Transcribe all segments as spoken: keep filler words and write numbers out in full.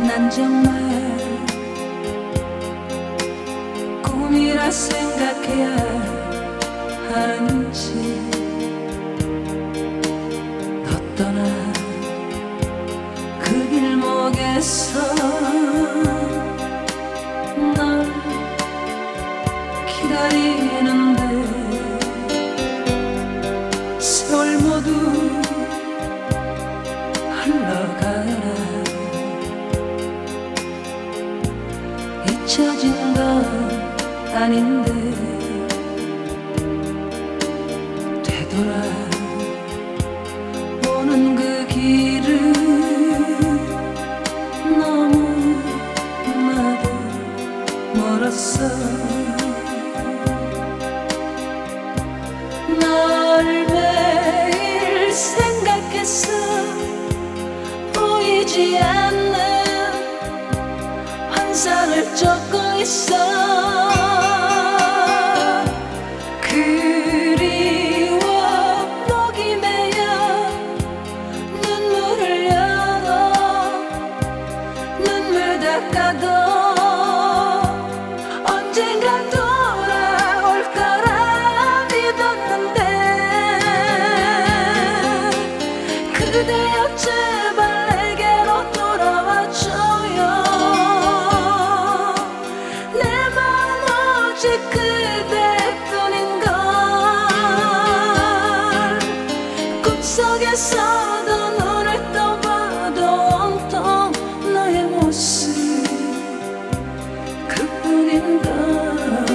난 정말 꿈이라 생각해야 하는지 너 떠난 그 길목에서 널 기다리는데 세월 모두 흘러가라. 잊혀진 건 아닌데 되돌아오는 그 길은 너무 나도 멀었어. 널 매일 생각해서 보이지 않는 환상을 쫓고 있어. 그리워 목이 메여 눈물을 흘려 눈물 닦아도 언젠간 돌아올 거라 믿었는데 그대여 제발 내게로 돌아와줘요. 그대뿐인걸 꿈속에서도 눈을 떠봐도 온통 너의 모습 그뿐인걸.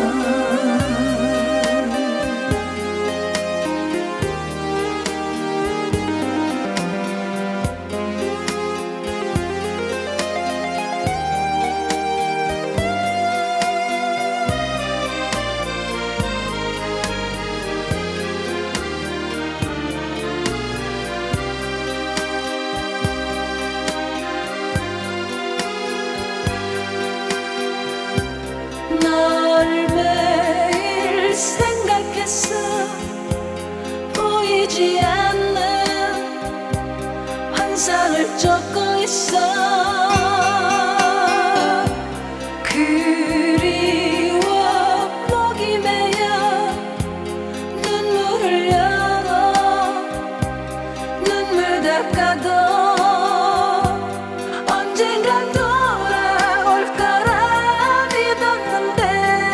널 매일 생각해서 보이지 않는 환상을 쫓고 있어. 그리워 목이 메여 눈물을 흘려 눈물 닦아도 언젠간 돌아올 거라 믿었는데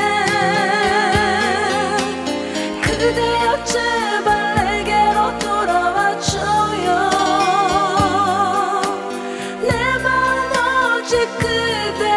그대여 제발 내게로 돌아와줘요. 내 맘 오직 그대